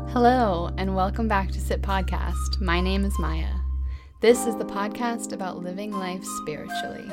Hello, and welcome back to Sit Podcast. My name is Maya. This is the podcast about living life spiritually.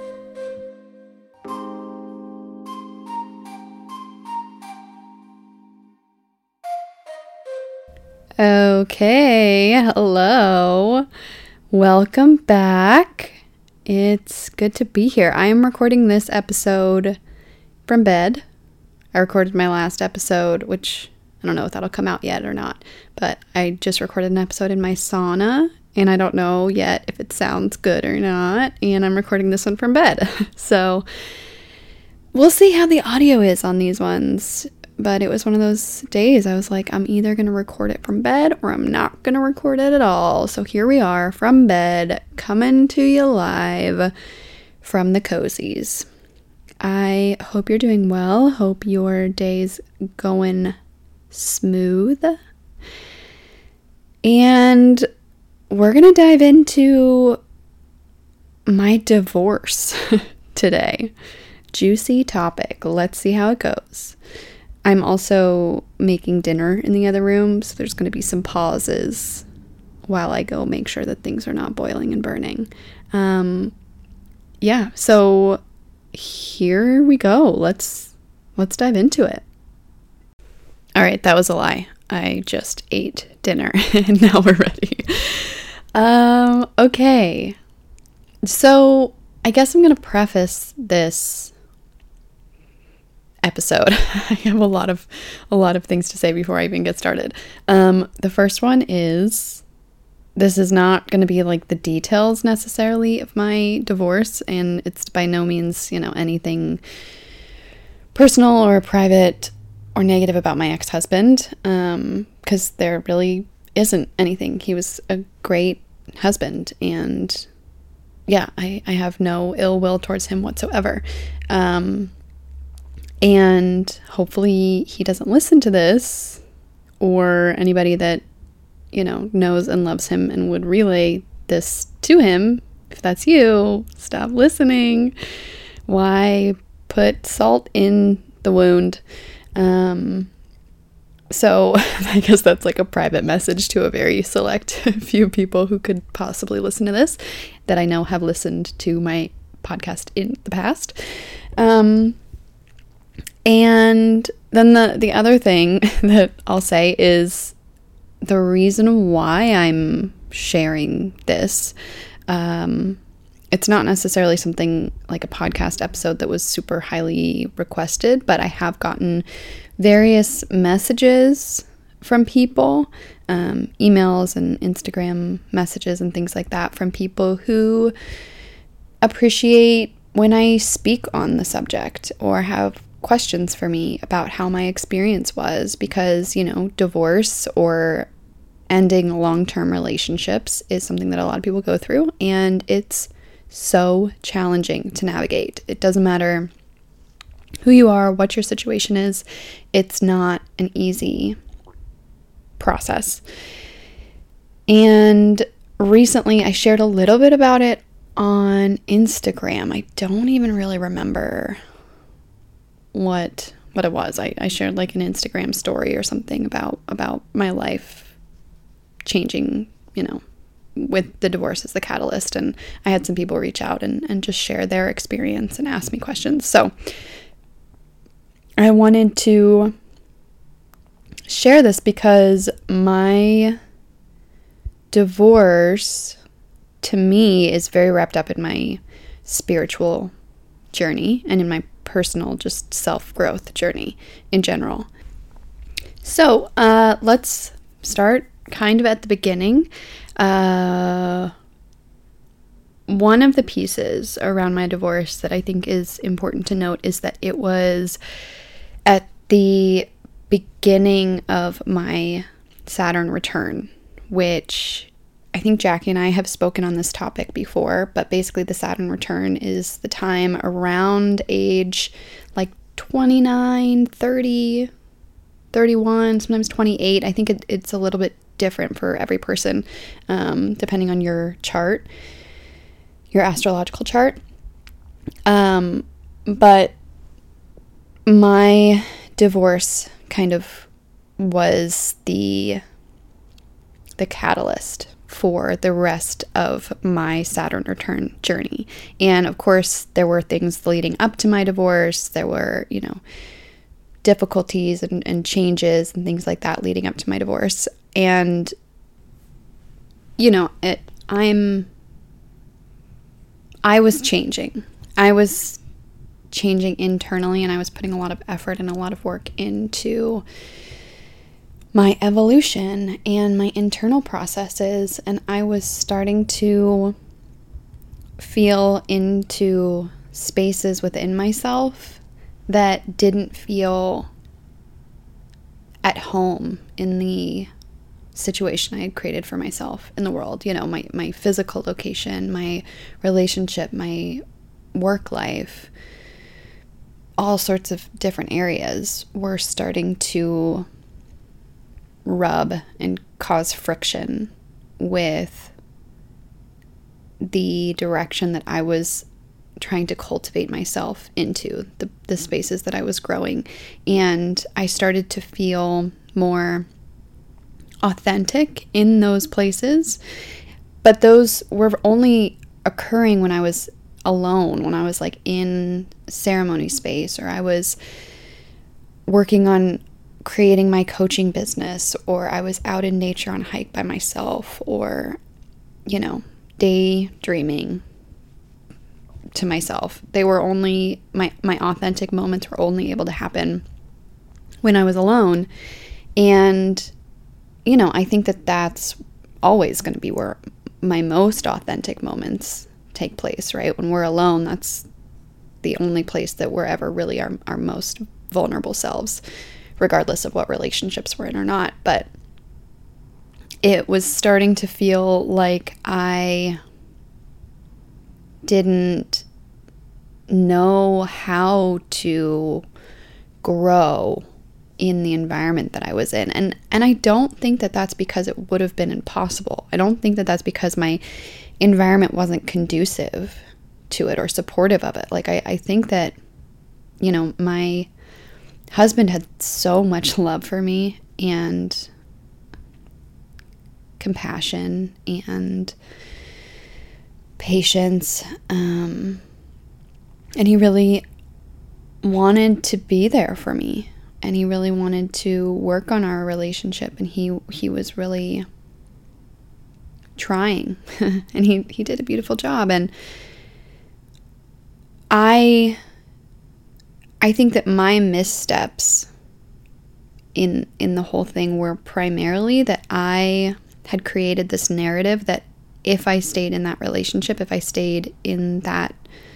Okay, hello. Welcome back. It's good to be here. I am recording this episode from bed. I recorded my last episode, which I don't know if that'll come out yet or not, but I just recorded an episode in my sauna, and I don't know yet if it sounds good or not, and I'm recording this one from bed. So we'll see how the audio is on these ones, but it was one of those days I was like, I'm either going to record it from bed or I'm not going to record it at all. So here we are from bed, coming to you live from the cozies. I hope you're doing well. Hope your day's going smooth. And we're going to dive into my divorce today. Juicy topic. Let's see how it goes. I'm also making dinner in the other room, so there's going to be some pauses while I go make sure that things are not boiling and burning. So here we go. Let's dive into it. All right, that was a lie. I just ate dinner and now we're ready. Okay. So I guess I'm going to preface this episode. I have a lot of things to say before I even get started. The first one is, this is not going to be like the details necessarily of my divorce, and it's by no means, anything personal or private or negative about my ex-husband, because there really isn't anything. He was a great husband, and I have no ill will towards him whatsoever. And hopefully he doesn't listen to this, or anybody that, knows and loves him and would relay this to him. If that's you, stop listening. Why put salt in the wound? So I guess that's like a private message to a very select few people who could possibly listen to this, that I know have listened to my podcast in the past. And then the other thing that I'll say is the reason why I'm sharing this. It's not necessarily something like a podcast episode that was super highly requested, but I have gotten various messages from people, emails and Instagram messages and things like that from people who appreciate when I speak on the subject or have questions for me about how my experience was, because, divorce or ending long-term relationships is something that a lot of people go through, and it's so challenging to navigate. It doesn't matter who you are, what your situation is. It's not an easy process. And recently I shared a little bit about it on Instagram. I don't even really remember what it was. I shared like an Instagram story or something about my life changing, with the divorce as the catalyst. And I had some people reach out and just share their experience and ask me questions. So I wanted to share this because my divorce, to me, is very wrapped up in my spiritual journey and in my personal just self-growth journey in general. So let's start kind of at the beginning. One of the pieces around my divorce that I think is important to note is that it was at the beginning of my Saturn return, which I think Jackie and I have spoken on this topic before, but basically the Saturn return is the time around age like 29, 30, 31, sometimes 28. I think it's a little bit different for every person, depending on your chart, your astrological chart. But my divorce kind of was the catalyst for the rest of my Saturn return journey. And of course, there were things leading up to my divorce. There were, difficulties and changes and things like that leading up to my divorce. And, I was changing. I was changing internally, and I was putting a lot of effort and a lot of work into my evolution and my internal processes, and I was starting to feel into spaces within myself that didn't feel at home in the situation I had created for myself in the world. My physical location, my relationship, my work life, all sorts of different areas were starting to rub and cause friction with the direction that I was trying to cultivate myself into, the spaces that I was growing. And I started to feel more authentic in those places, but those were only occurring when I was alone, when I was like in ceremony space, or I was working on creating my coaching business, or I was out in nature on a hike by myself, or, daydreaming to myself. They were only, my authentic moments were only able to happen when I was alone. And, I think that that's always going to be where my most authentic moments take place, right? When we're alone, that's the only place that we're ever really our most vulnerable selves, regardless of what relationships we're in or not. But it was starting to feel like I didn't know how to grow in the environment that I was in. And I don't think that that's because it would have been impossible. I don't think that that's because my environment wasn't conducive to it or supportive of it. Like, I think that, my husband had so much love for me and compassion and patience. And he really wanted to be there for me. And he really wanted to work on our relationship. And he was really trying. And he did a beautiful job. And I think that my missteps in the whole thing were primarily that I had created this narrative that if I stayed in that relationship, if I stayed in that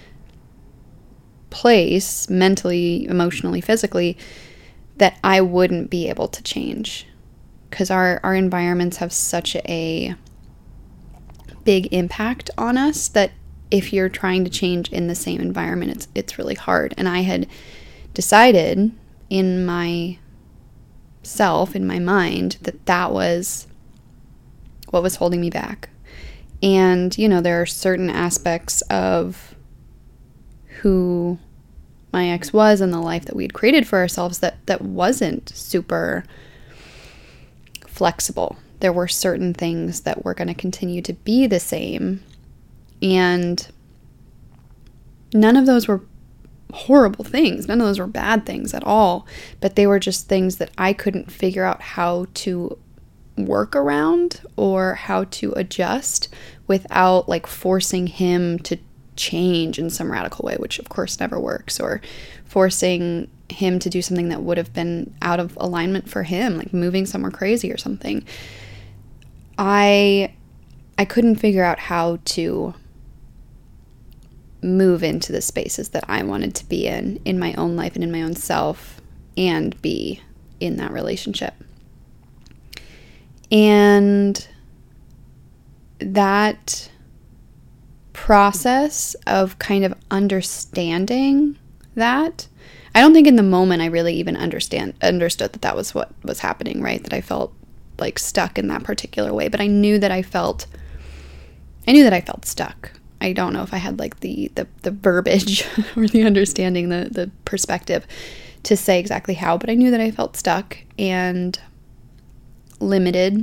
place, mentally, emotionally, physically, that I wouldn't be able to change. Because our environments have such a big impact on us that if you're trying to change in the same environment, it's really hard. And I had decided in myself, in my mind, that was what was holding me back. And, there are certain aspects of who my ex was and the life that we'd created for ourselves that wasn't super flexible. There were certain things that were going to continue to be the same. And none of those were horrible things. None of those were bad things at all. But they were just things that I couldn't figure out how to work around or how to adjust without like forcing him to change in some radical way, which of course never works, or forcing him to do something that would have been out of alignment for him, like moving somewhere crazy or something. I couldn't figure out how to move into the spaces that I wanted to be in my own life and in my own self, and be in that relationship. And that process of kind of understanding that, I don't think in the moment I really even understood that was what was happening, right? That I felt like stuck in that particular way, but I knew that I felt stuck. I don't know if I had like the verbiage or the understanding, the perspective to say exactly how, but I knew that I felt stuck. And limited.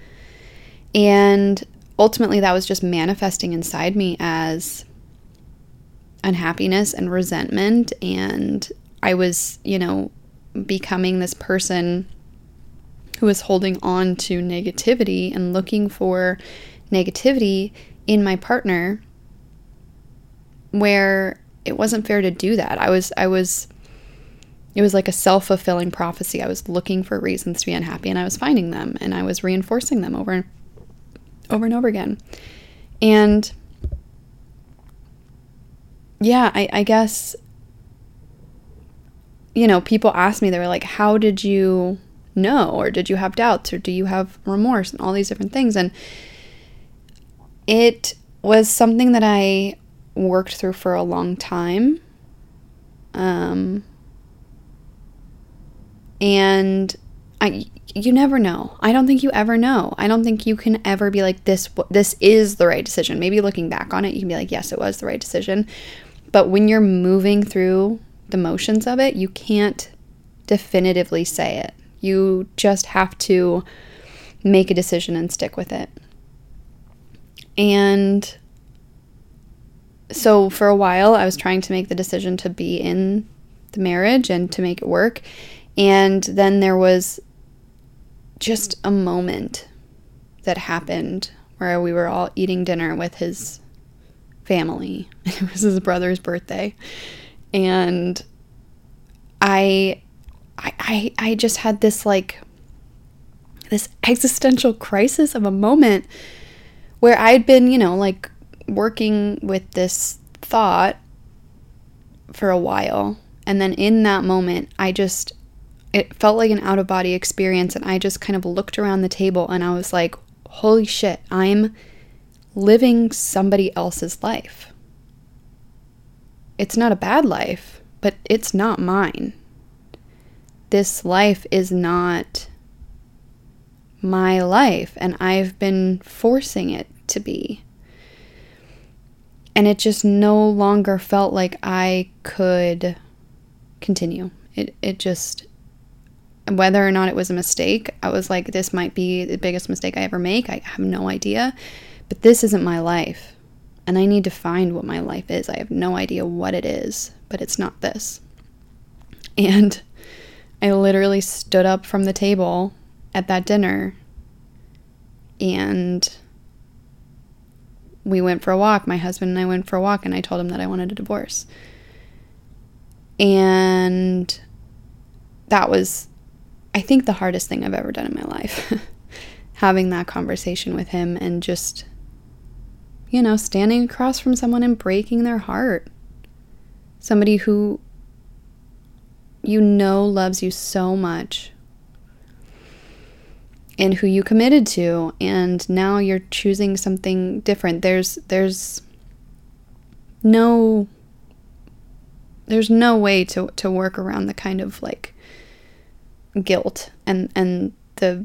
And ultimately that was just manifesting inside me as unhappiness and resentment. And I was, becoming this person who was holding on to negativity and looking for negativity in my partner, where it wasn't fair to do that. It was like a self-fulfilling prophecy. I was looking for reasons to be unhappy, and I was finding them, and I was reinforcing them over and over again. And yeah, I guess, people ask me, they were like, how did you know? Or did you have doubts? Or do you have remorse? And all these different things. And it was something that I worked through for a long time. And you never know. I don't think you ever know. I don't think you can ever be like, this is the right decision. Maybe looking back on it, you can be like, yes, it was the right decision. But when you're moving through the motions of it, you can't definitively say it. You just have to make a decision and stick with it. And so for a while, I was trying to make the decision to be in the marriage and to make it work. And then there was just a moment that happened where we were all eating dinner with his family. It was his brother's birthday. And I just had this this existential crisis of a moment where I'd been, working with this thought for a while. And then in that moment, it felt like an out-of-body experience, and I just kind of looked around the table and I was like, holy shit, I'm living somebody else's life. It's not a bad life, but it's not mine. This life is not my life, and I've been forcing it to be. And it just no longer felt like I could continue. It just, whether or not it was a mistake, I was like, this might be the biggest mistake I ever make. I have no idea. But this isn't my life. And I need to find what my life is. I have no idea what it is, but it's not this. And I literally stood up from the table at that dinner, and we went for a walk. My husband and I went for a walk, and I told him that I wanted a divorce. And that was, I think, the hardest thing I've ever done in my life. Having that conversation with him and just, standing across from someone and breaking their heart. Somebody who loves you so much and who you committed to, and now you're choosing something different. There's no way to work around the kind of guilt and the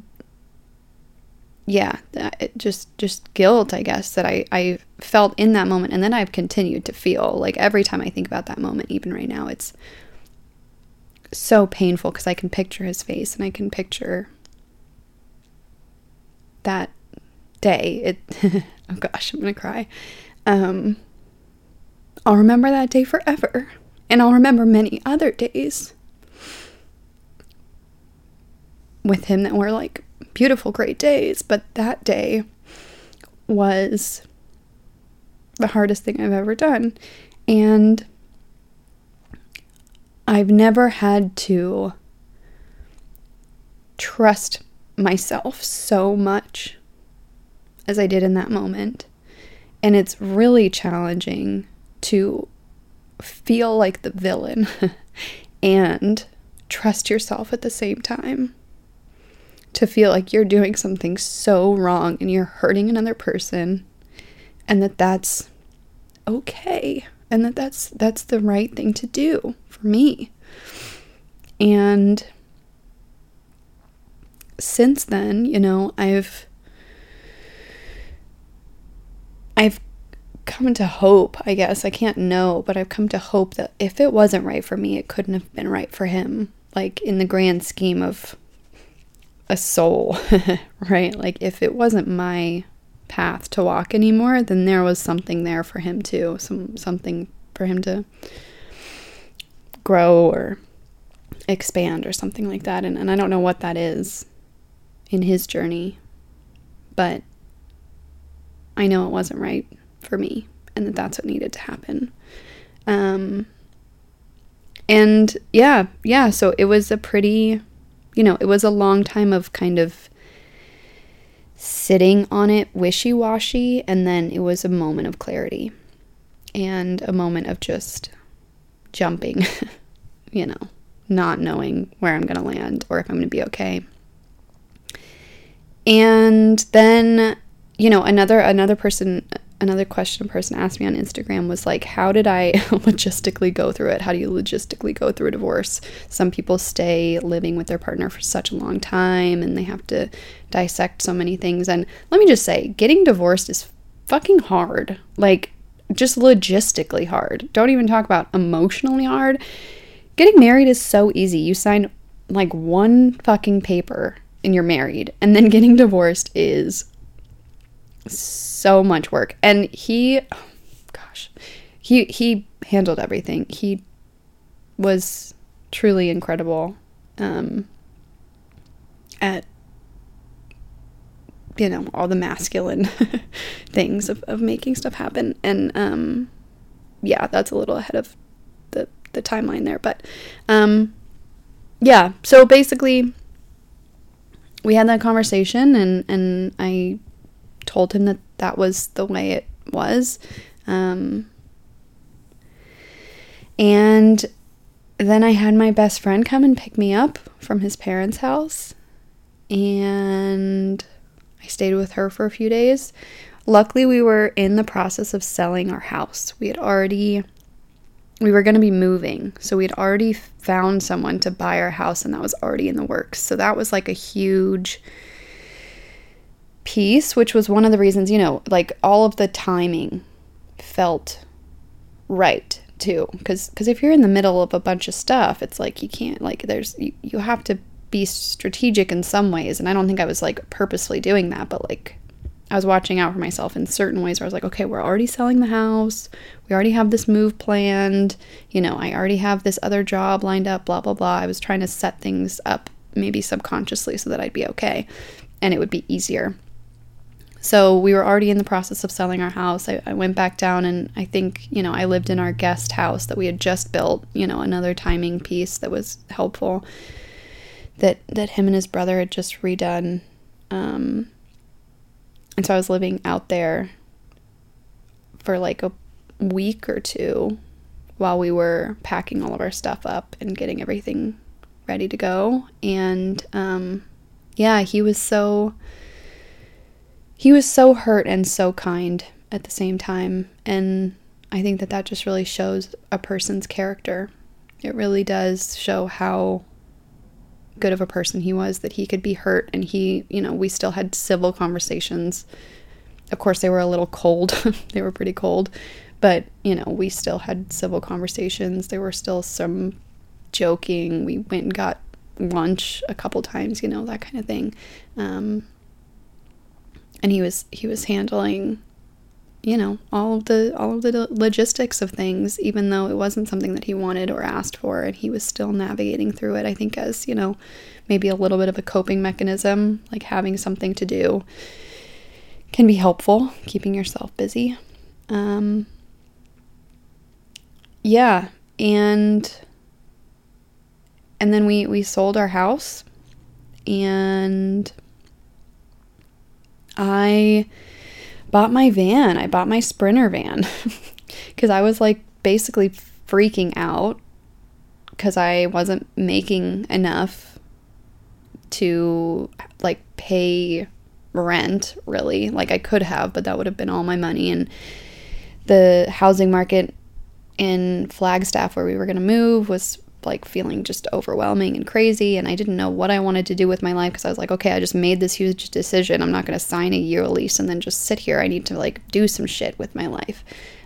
just guilt, I guess, that I felt in that moment, and then I've continued to feel. Every time I think about that moment, even right now, it's so painful because I can picture his face and I can picture that day. Oh gosh, I'm gonna cry. I'll remember that day forever, and I'll remember many other days with him that were beautiful, great days, but that day was the hardest thing I've ever done. And I've never had to trust myself so much as I did in that moment. And it's really challenging to feel like the villain and trust yourself at the same time. To feel like you're doing something so wrong and you're hurting another person, and that's okay, and that's the right thing to do for me. And since then, I've come to hope, I guess. I can't know, but I've come to hope that if it wasn't right for me, it couldn't have been right for him. In the grand scheme of a soul, right? Like if it wasn't my path to walk anymore, then there was something there for him too, something for him to grow or expand or something like that. And I don't know what that is in his journey, but I know it wasn't right for me and that's what needed to happen. And yeah, so it was a pretty, it was a long time of kind of sitting on it wishy-washy, and then it was a moment of clarity and a moment of just jumping, not knowing where I'm going to land or if I'm going to be okay. And then, another question a person asked me on Instagram was like, how did I logistically go through it? How do you logistically go through a divorce? Some people stay living with their partner for such a long time and they have to dissect so many things. And let me just say, getting divorced is fucking hard. Like, just logistically hard. Don't even talk about emotionally hard. Getting married is so easy. You sign like one fucking paper and you're married. And then getting divorced is so much work. And he handled everything. He was truly incredible at all the masculine things of making stuff happen. And yeah, that's a little ahead of the timeline there, but yeah, so basically we had that conversation and I told him that was the way it was. And then I had my best friend come and pick me up from his parents' house, and I stayed with her for a few days. Luckily, we were in the process of selling our house. We were going to be moving, so we had already found someone to buy our house, and that was already in the works. So that was like a huge piece, which was one of the reasons, like all of the timing felt right too, because if you're in the middle of a bunch of stuff, it's like you can't, like you have to be strategic in some ways, and I don't think I was like purposefully doing that, but like I was watching out for myself in certain ways where I was like, okay, we're already selling the house, we already have this move planned, I already have this other job lined up, blah blah blah. I was trying to set things up maybe subconsciously so that I'd be okay and it would be easier. So we were already in the process of selling our house. I went back down and I think, I lived in our guest house that we had just built, another timing piece that was helpful that him and his brother had just redone. And so I was living out there for like a week or two while we were packing all of our stuff up and getting everything ready to go. And yeah, he was so hurt and so kind at the same time. And I think that just really shows a person's character. It really does show how good of a person he was, that he could be hurt and he, we still had civil conversations. Of course, they were a little cold. They were pretty cold, but, we still had civil conversations. There were still some joking. We went and got lunch a couple times, that kind of thing. And he was handling, all of the logistics of things, even though it wasn't something that he wanted or asked for, and he was still navigating through it, I think, as, maybe a little bit of a coping mechanism, like having something to do can be helpful, keeping yourself busy. Yeah, and then we sold our house, and I bought my van. I bought my Sprinter van because I was like basically freaking out because I wasn't making enough to like pay rent, really. Like I could have, but that would have been all my money. And the housing market in Flagstaff, where we were going to move, was like feeling just overwhelming and crazy, and I didn't know what I wanted to do with my life because I was like, okay, I just made this huge decision. I'm not going to sign a year lease and then just sit here. I need to like do some shit with my life.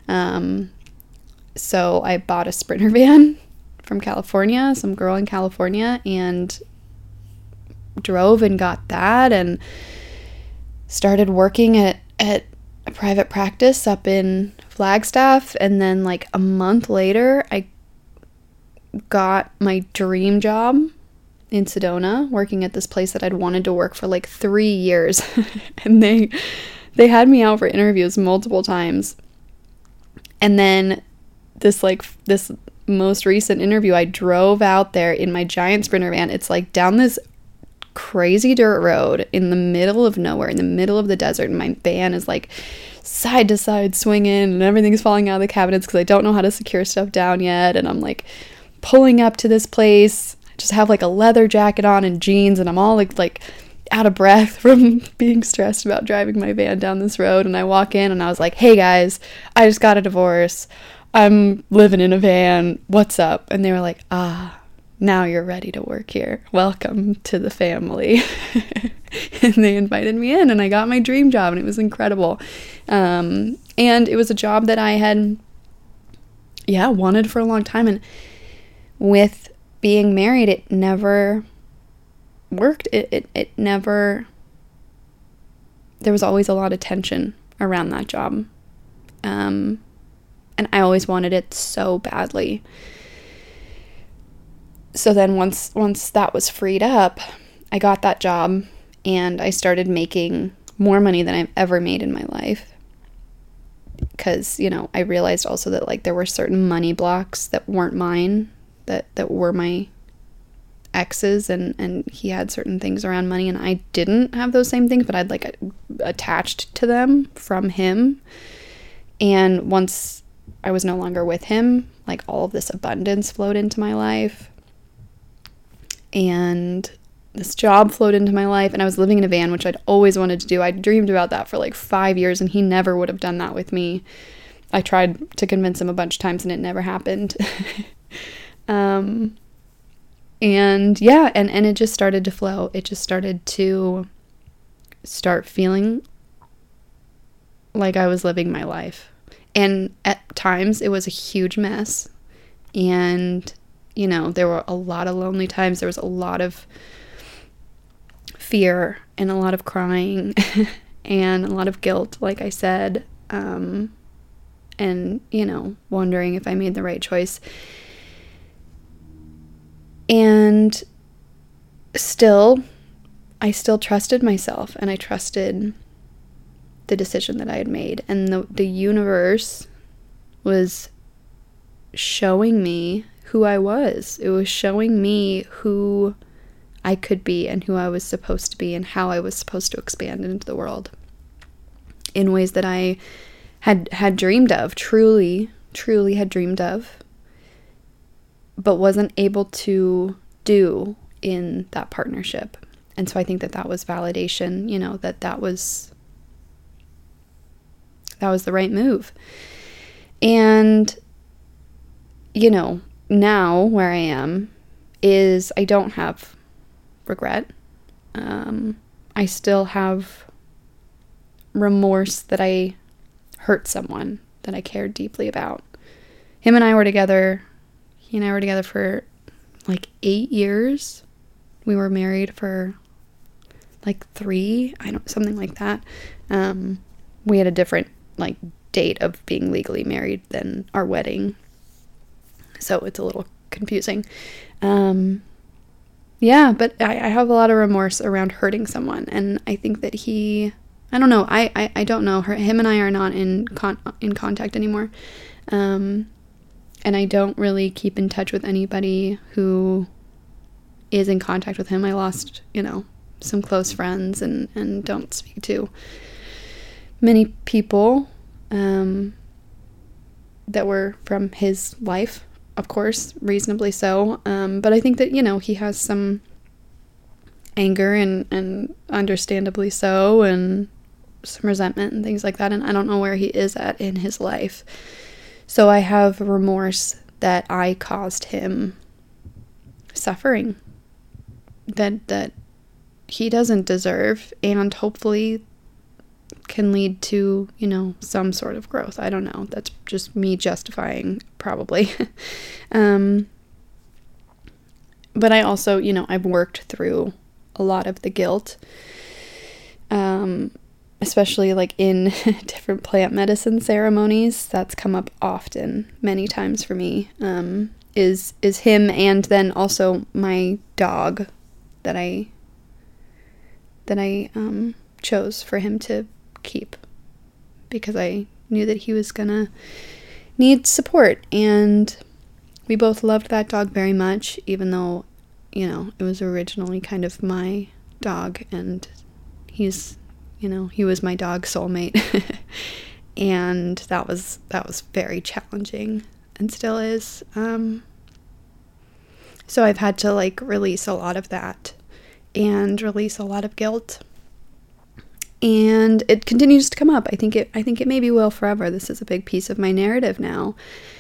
So I bought a Sprinter van from California, some girl in California, and drove and got that and started working at a private practice up in Flagstaff. And then like a month later, I got my dream job in Sedona, working at this place that I'd wanted to work for like 3 years. And they had me out for interviews multiple times. And then this most recent interview, I drove out there in my giant Sprinter van. It's like down this crazy dirt road in the middle of nowhere, in the middle of the desert, and my van is like side to side swinging and everything's falling out of the cabinets because I don't know how to secure stuff down yet. And I'm like pulling up to this place, I just have like a leather jacket on and jeans, and I'm all like out of breath from being stressed about driving my van down this road. And I walk in and I was like, hey guys, I just got a divorce, I'm living in a van, what's up? And they were like, now you're ready to work here, welcome to the family. And they invited me in, and I got my dream job, and it was incredible. And it was a job that I had wanted for a long time. And with being married, it never worked. It never, there was always a lot of tension around that job. And I always wanted it so badly. So then once that was freed up, I got that job and I started making more money than I've ever made in my life. Because, I realized also that like there were certain money blocks that weren't mine, that were my ex's, and he had certain things around money and I didn't have those same things, but I'd like attached to them from him. And once I was no longer with him, like all of this abundance flowed into my life. And this job flowed into my life, and I was living in a van, which I'd always wanted to do. I dreamed about that for like 5 years, and he never would have done that with me. I tried to convince him a bunch of times, and it never happened. And it just started to flow. It just started to start feeling like I was living my life. And at times, it was a huge mess. And there were a lot of lonely times. There was a lot of fear and a lot of crying and a lot of guilt, like I said, and, wondering if I made the right choice. And I still trusted myself, and I trusted the decision that I had made. And the universe was showing me who I was. It was showing me who I could be and who I was supposed to be and how I was supposed to expand into the world in ways that I had dreamed of, truly had dreamed of, but wasn't able to do in that partnership. And so I think that was validation, that was the right move. And, now where I am is I don't have regret. I still have remorse that I hurt someone that I cared deeply about. He and I were together for like 8 years. We were married for like 3, something like that. We had a different like date of being legally married than our wedding. So it's a little confusing. But I have a lot of remorse around hurting someone. And I think that I don't know. I don't know. Him and I are not in contact anymore. And I don't really keep in touch with anybody who is in contact with him. I lost, some close friends and don't speak to many people that were from his life. Of course, reasonably so. But I think that, he has some anger and understandably so, and some resentment and things like that. And I don't know where he is at in his life. So I have remorse that I caused him suffering that he doesn't deserve, and hopefully can lead to, some sort of growth. I don't know. That's just me justifying, probably. But I also, I've worked through a lot of the guilt, especially like in different plant medicine ceremonies. That's come up often, many times for me, is him, and then also my dog that I chose for him to keep, because I knew that he was gonna need support, and we both loved that dog very much, even though, you know, it was originally kind of my dog, and he's, you know, he was my dog soulmate. And that was very challenging, and still is. So I've had to like release a lot of that and release a lot of guilt. And it continues to come up. I think it maybe will forever. This is a big piece of my narrative now.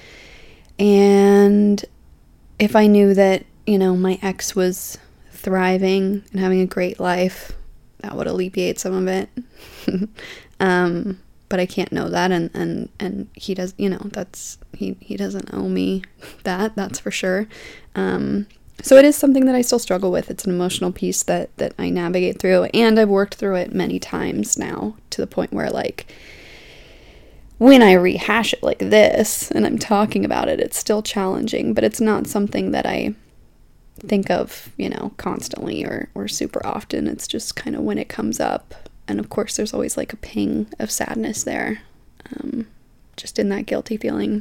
And if I knew that, you know, my ex was thriving and having a great life, that would alleviate some of it. But I can't know that, and he does, you know, he doesn't owe me that's for sure. So it is something that I still struggle with. It's an emotional piece that I navigate through, and I've worked through it many times now, to the point where, like, when I rehash it like this and I'm talking about it, it's still challenging, but it's not something that I think of, you know, constantly or super often. It's just kind of when it comes up. And of course there's always like a ping of sadness there, just in that guilty feeling.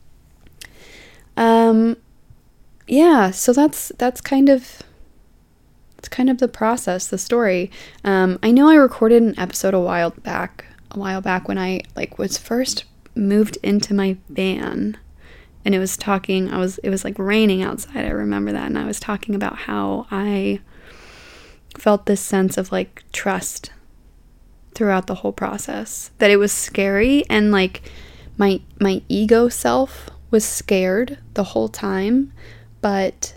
Yeah, so that's kind of the process, the story. I know I recorded an episode a while back when I like was first moved into my van, and it was like raining outside. I remember that, and I was talking about how I felt this sense of like trust throughout the whole process, that it was scary, and like my ego self was scared the whole time, but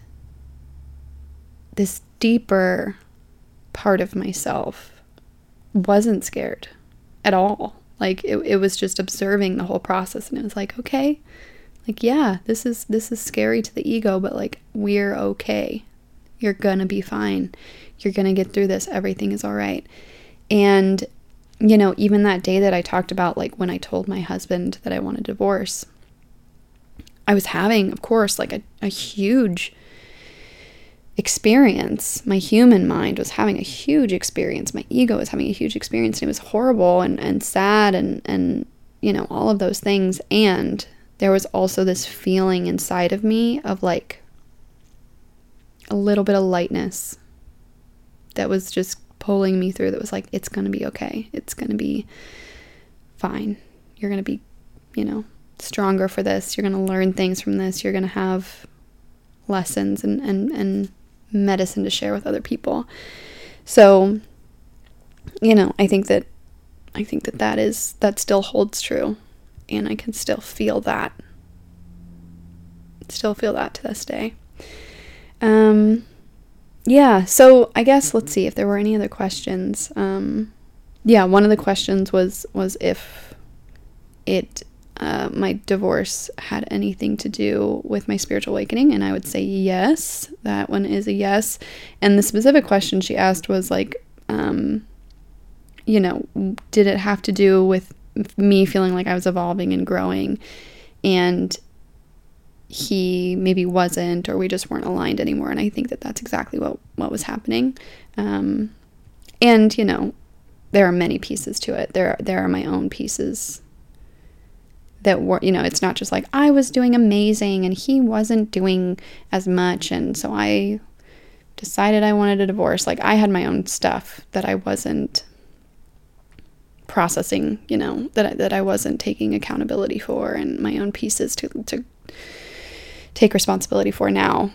this deeper part of myself wasn't scared at all. Like it was just observing the whole process, and it was like, okay, like, yeah, this is scary to the ego, but like, we're okay. You're gonna be fine. You're gonna get through this. Everything is all right. And, you know, even that day that I talked about, like when I told my husband that I wanted a divorce, I was having, of course, like a huge experience. My human mind was having a huge experience. My ego was having a huge experience, and it was horrible and sad and, you know, all of those things. And there was also this feeling inside of me of like a little bit of lightness that was just pulling me through, that was like, it's going to be okay. It's going to be fine. You're going to be, you know, stronger for this. You're going to learn things from this. You're going to have lessons and medicine to share with other people. So, you know, I think that still holds true, and I can still feel that to this day. Yeah, so I guess let's see if there were any other questions. Yeah, one of the questions was if my divorce had anything to do with my spiritual awakening, and I would say yes. That one is a yes. And the specific question she asked was like, you know, did it have to do with me feeling like I was evolving and growing, and he maybe wasn't, or we just weren't aligned anymore? And I think that that's exactly what was happening. And, you know, there are many pieces to it. There are my own pieces that were, you know, it's not just like I was doing amazing and he wasn't doing as much, and so I decided I wanted a divorce. Like, I had my own stuff that I wasn't processing, you know, that I wasn't taking accountability for, and my own pieces to take responsibility for now.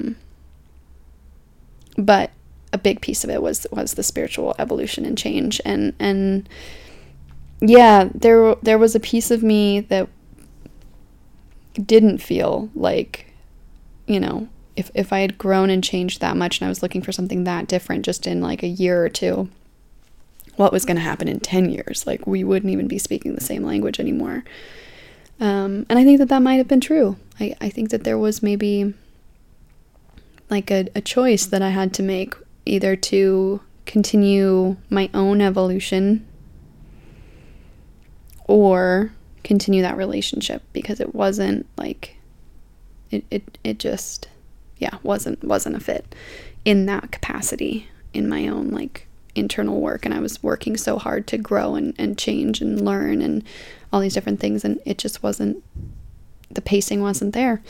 But a big piece of it was the spiritual evolution and change, and yeah, there was a piece of me that didn't feel like, you know, if I had grown and changed that much and I was looking for something that different just in like a year or two, what was going to happen in 10 years? Like, we wouldn't even be speaking the same language anymore. And I think that might have been true. I think that there was maybe like a choice that I had to make either to continue my own evolution or continue that relationship, because it wasn't like it just wasn't a fit in that capacity in my own like internal work. And I was working so hard to grow and change and learn and all these different things, and it just wasn't, the pacing wasn't there.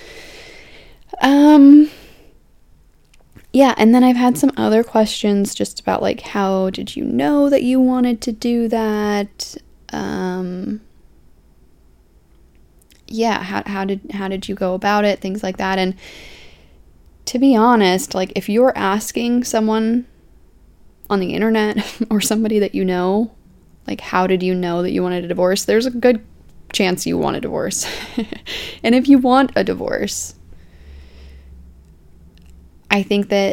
Yeah, and then I've had some other questions just about like, how did you know that you wanted to do that? Yeah, how did you go about it? Things like that. And to be honest, like if you're asking someone on the internet or somebody that you know, like, how did you know that you wanted a divorce? There's a good chance you want a divorce. And if you want a divorce, I think that,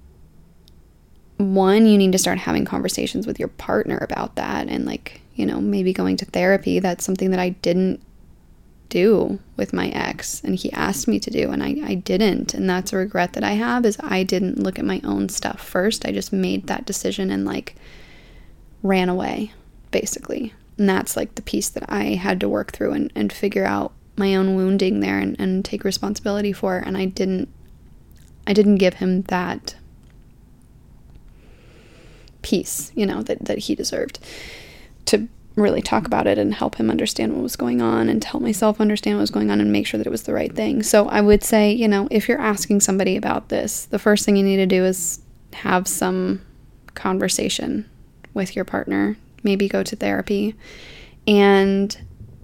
one, you need to start having conversations with your partner about that, and like, you know, maybe going to therapy. That's something that I didn't do with my ex, and he asked me to do, and I didn't. And that's a regret that I have, is I didn't look at my own stuff first. I just made that decision and like ran away, basically. And that's like the piece that I had to work through and figure out my own wounding there and take responsibility for. And I didn't give him that peace, you know, that he deserved, to really talk about it and help him understand what was going on, and to help myself understand what was going on and make sure that it was the right thing. So I would say, you know, if you're asking somebody about this, the first thing you need to do is have some conversation with your partner, maybe go to therapy. And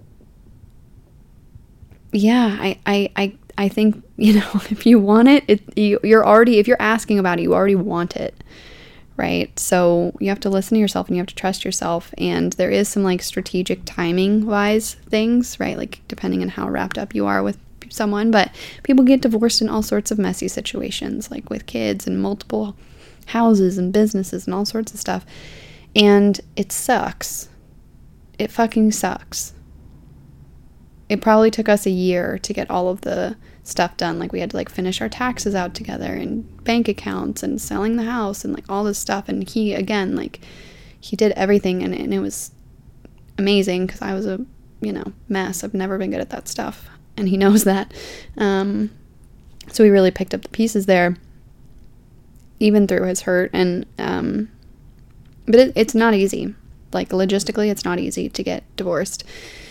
yeah, I think, you know, if you want it, you're already, if you're asking about it, you already want it. Right? So you have to listen to yourself and you have to trust yourself. And there is some like strategic timing wise things, right? Like depending on how wrapped up you are with someone, but people get divorced in all sorts of messy situations, like with kids and multiple houses and businesses and all sorts of stuff. And it sucks. It fucking sucks. It probably took us a year to get all of the stuff done. Like we had to like finish our taxes out together and bank accounts and selling the house and like all this stuff. And he, again, like he did everything, and it was amazing, because I was a, you know, mess. I've never been good at that stuff, and he knows that. So we really picked up the pieces there, even through his hurt. And but it's not easy. Like logistically, it's not easy to get divorced.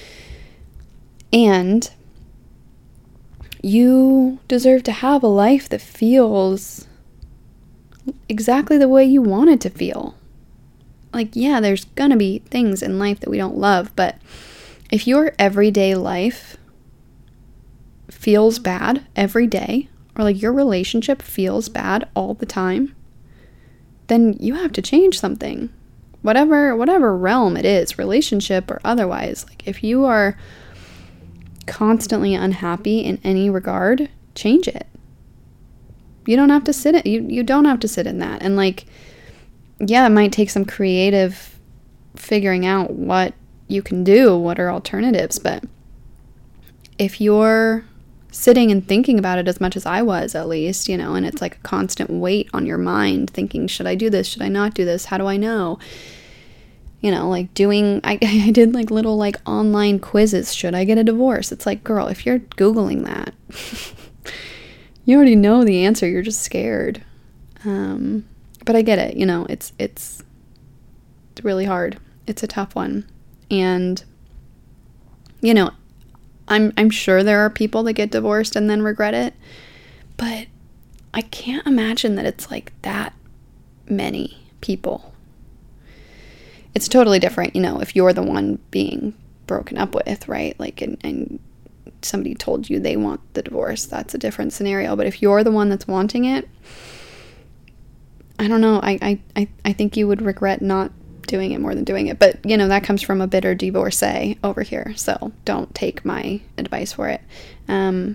And you deserve to have a life that feels exactly the way you want it to feel. Like, yeah, there's gonna be things in life that we don't love, but if your everyday life feels bad every day, or like your relationship feels bad all the time, then you have to change something. Whatever realm it is, relationship or otherwise. Like if you are constantly unhappy in any regard, change it. You don't have to sit you don't have to sit in that. And like, yeah, it might take some creative figuring out what you can do, what are alternatives, but if you're sitting and thinking about it as much as I was, at least, you know, and it's like a constant weight on your mind, thinking, should I do this? Should I not do this? How do I know? You know, like I did like little like online quizzes. Should I get a divorce? It's like, girl, if you're Googling that, you already know the answer. You're just scared. But I get it. You know, it's really hard. It's a tough one. And, you know, I'm sure there are people that get divorced and then regret it, but I can't imagine that it's like that many people. It's totally different, you know, if you're the one being broken up with, right? Like, and somebody told you they want the divorce, that's a different scenario. But if you're the one that's wanting it, I don't know. I think you would regret not doing it more than doing it. But, you know, that comes from a bitter divorcee over here. So don't take my advice for it. And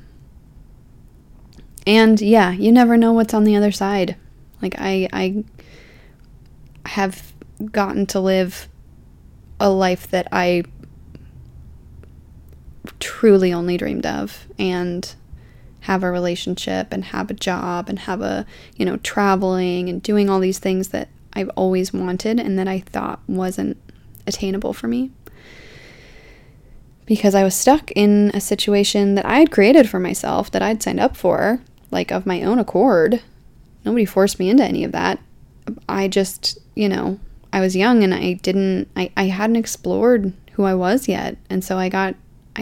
yeah, you never know what's on the other side. Like I have gotten to live a life that I truly only dreamed of, and have a relationship and have a job and have a, traveling and doing all these things that I've always wanted and that I thought wasn't attainable for me. Because I was stuck in a situation that I had created for myself, that I'd signed up for, like of my own accord. Nobody forced me into any of that. I just, I was young and I hadn't explored who I was yet. And so I got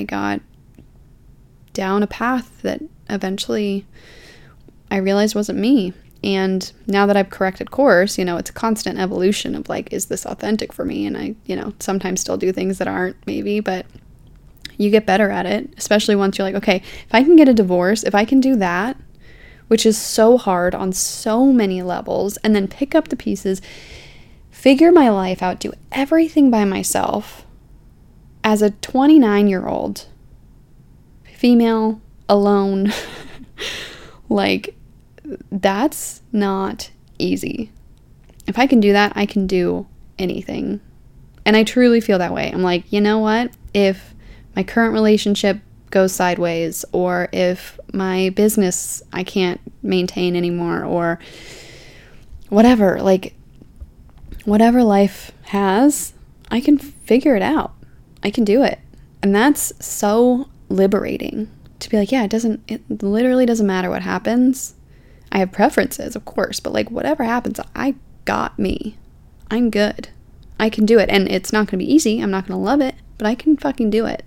down a path that eventually I realized wasn't me. And now that I've corrected course, it's a constant evolution of like, is this authentic for me? And I, sometimes still do things that aren't, maybe, but you get better at it, especially once you're like, okay, if I can get a divorce, if I can do that, which is so hard on so many levels, and then pick up the pieces, figure my life out, do everything by myself as a 29-year-old female alone, like, that's not easy. If I can do that, I can do anything. And I truly feel that way. I'm like, you know what? If my current relationship goes sideways, or if my business I can't maintain anymore, or whatever, like whatever life has, I can figure it out. I can do it. And that's so liberating to be like, yeah, it literally doesn't matter what happens. I have preferences, of course, but like whatever happens, I got me. I'm good. I can do it. And it's not going to be easy. I'm not going to love it, but I can fucking do it.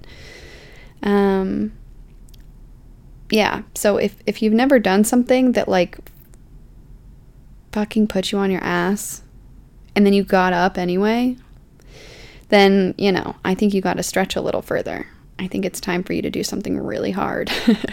Yeah. So if you've never done something that like fucking put you on your ass and then you got up anyway, then, I think you got to stretch a little further. I think it's time for you to do something really hard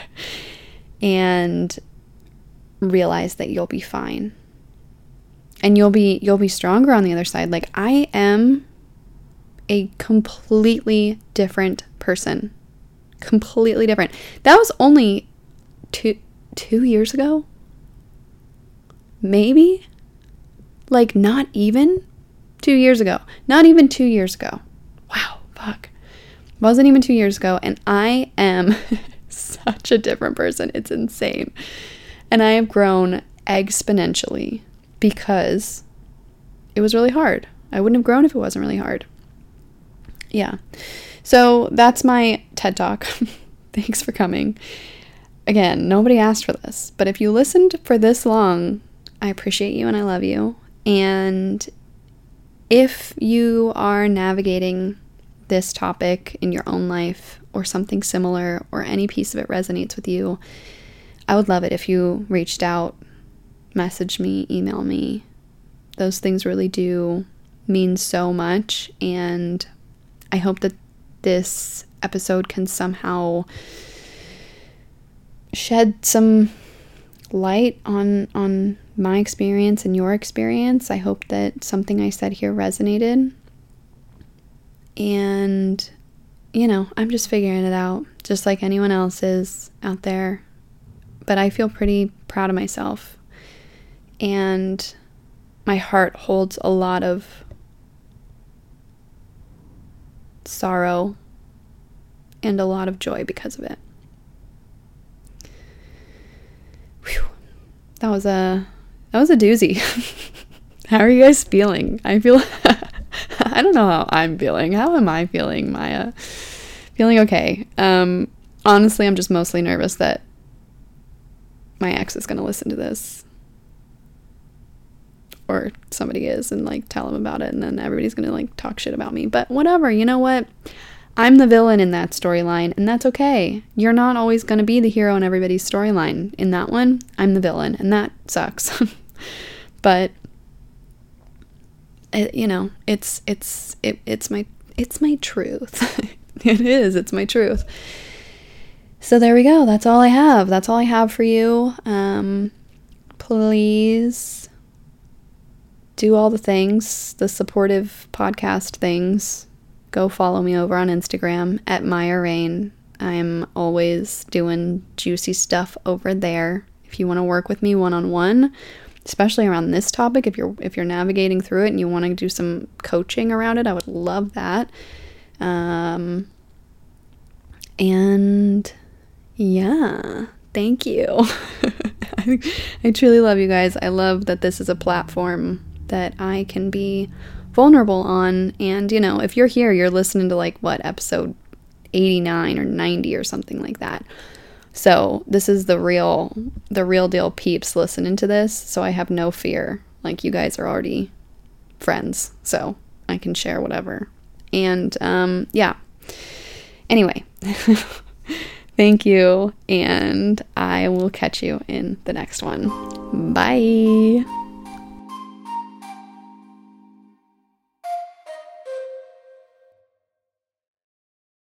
and realize that you'll be fine. And you'll be stronger on the other side. Like, I am a completely different person. Completely different. That was only two years ago. Maybe? Like, not even 2 years ago. Not even 2 years ago. Wow, fuck. Wasn't even 2 years ago, and I am such a different person. It's insane. And I have grown exponentially because it was really hard. I wouldn't have grown if it wasn't really hard. Yeah. So that's my TED Talk. Thanks for coming. Again, nobody asked for this, but if you listened for this long, I appreciate you and I love you. And if you are navigating this topic in your own life or something similar, or any piece of it resonates with you, I would love it if you reached out, message me, email me. Those things really do mean so much, and I hope that this episode can somehow shed some light on my experience and your experience. I hope that something I said here resonated. And, I'm just figuring it out, just like anyone else is out there. But I feel pretty proud of myself. And my heart holds a lot of sorrow and a lot of joy because of it. Whew. That was a doozy. How are you guys feeling? I feel I don't know how I'm feeling. How am I feeling, Maya? Feeling okay. Honestly, I'm just mostly nervous that my ex is going to listen to this. Or somebody is, and like tell him about it, and then everybody's going to like talk shit about me. But whatever, you know what? I'm the villain in that storyline, and that's okay. You're not always going to be the hero in everybody's storyline. In that one, I'm the villain, and that sucks. But it's my truth. It is. It's my truth. So there we go. That's all I have. That's all I have for you. Please do all the things, the supportive podcast things. Go follow me over on Instagram at Maya Rain. I'm always doing juicy stuff over there. If you want to work with me one-on-one, especially around this topic, if you're navigating through it and you want to do some coaching around it, I would love that. And yeah, thank you. I truly love you guys. I love that this is a platform that I can be vulnerable on. And, if you're here, you're listening to episode 89 or 90 or something like that. So this is the real deal peeps listening to this. So I have no fear. You guys are already friends, so I can share whatever. And yeah. Anyway, thank you, and I will catch you in the next one. Bye.